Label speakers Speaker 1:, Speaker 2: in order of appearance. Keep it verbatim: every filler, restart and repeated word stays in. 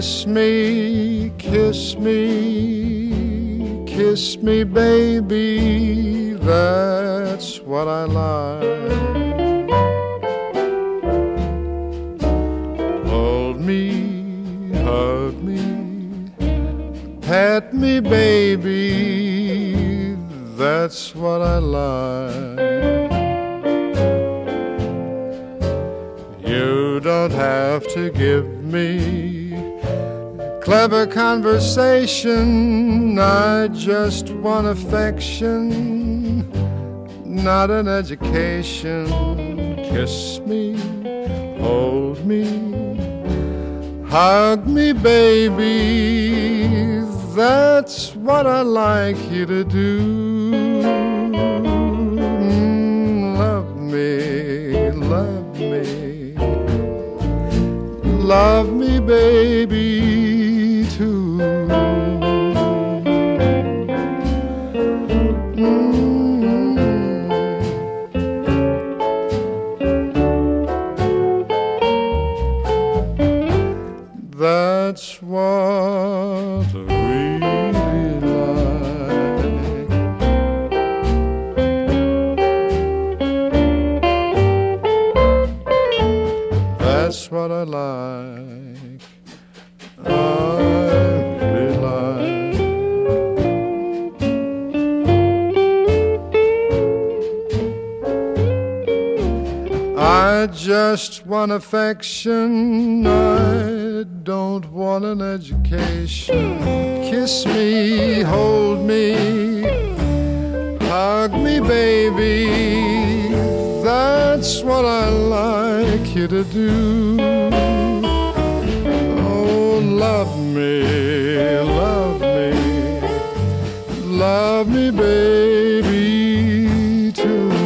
Speaker 1: Kiss me, kiss me, kiss me, baby, that's what I like. Hold me, hug me, pat me, baby, that's what I like. You don't have to give me clever conversation, I just want affection, not an education. Kiss me, hold me, hug me, baby, that's what I like you to do. Mm, love me, love me, love me, baby, too. Mm. That's what I really like. That's what I like. I really like. I just want affection, I don't want an education. Kiss me, hold me, hug me, baby, that's what I like you to do. Oh, love me, love me, love me, baby, too.